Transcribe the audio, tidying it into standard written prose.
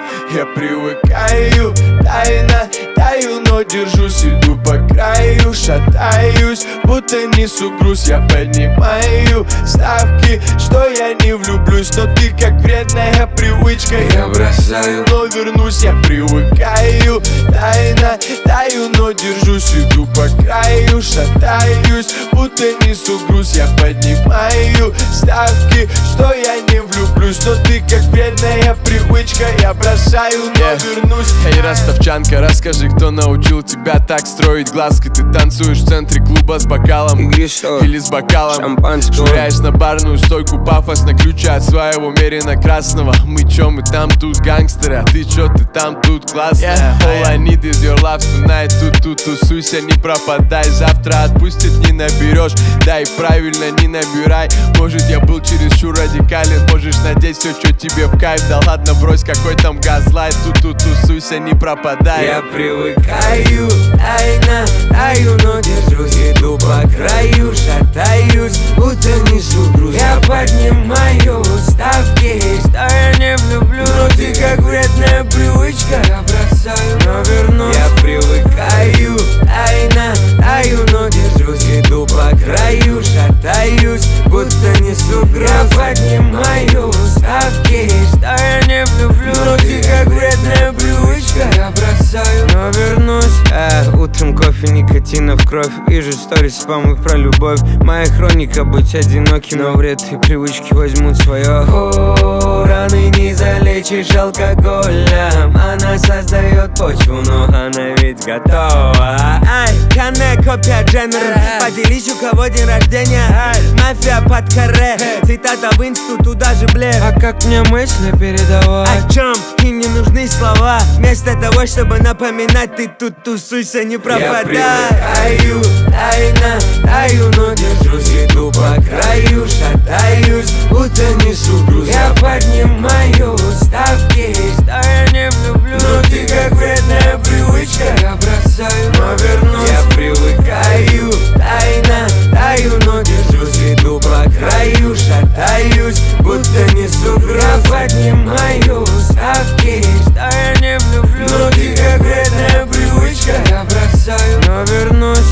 Я привыкаю, тайно таю, но держусь, иду по краю, шатаюсь, будто несу груз. Я поднимаю ставки, что я не влюблюсь, но ты как вредная привычка. Я бросаю, но вернусь. Я привыкаю, тайно таю, но держусь, иду по краю, шатаюсь, будто несу груз. Я поднимаю ставки, что я не влюблюсь, но ты как вредная привычка. Я бросаю, но вернусь. Эй, ростовчанка, расскажи, кто научил тебя так строить глазки? Ты танцуешь в центре клуба с бокалом или с бокалом шампанского, швыряешь на барную стойку пафосно ключи от своего мерина красного. Мы чё, мы там тут гангстеры, а ты чё, ты там тут классная. All I need is your love tonight. Тут тусуйся, не пропадай, завтра отпустит, не наберешь. Да и правильно, не набирай. Может, я был чересчур радикален, можешь надеть все, что тебе в кайф. Да ладно, брось, какой там газлайт. Тут тусуйся, не пропадай. Я привыкаю, тайно таю, но держусь, иду по краю, шатаюсь, будто несу груз. Я поднимаю ставки, что я не влюблю, но ты как вредная привычка. Я бросаю, но вернусь. Я привыкаю, тайно таю, но держусь, иду по краю, шатаюсь, будто несу груз. Я поднимаю ставки, что я не влюблю, но ты как вредная привычка. Я бросаю, но вернусь. Утром кофе, никотина в кровь. Вижу сторис, спамы про любовь. Моя хроника быть одиноким, но вред и привычки возьмут свое. О, раны не залечишь алкоголем. Она создает почву, но она ведь готова. Ай, Кане, копия Дженнер. Поделись, у кого день рождения. Мафия под каре. Цитата в инсту, туда же блеф. А как мне мысли передавать? О чем? Им не нужны слова. Вместо того, чтобы напоминать, ты тут тусуйся, не пропадай. Я привыкаю, тайно таю, но держусь, иду по краю, шатаюсь, будто несу груз. Я поднимаю ставки, что я не влюблю, но ты как вредная привычка. Я бросаю, но вернусь. Я привыкаю, тайно таю, но держусь, иду по краю, шатаюсь, будто несу груз. Я поднимаю ставки, что я не влюблю, но ты как вредная привычка. Я бросаю, но вернусь.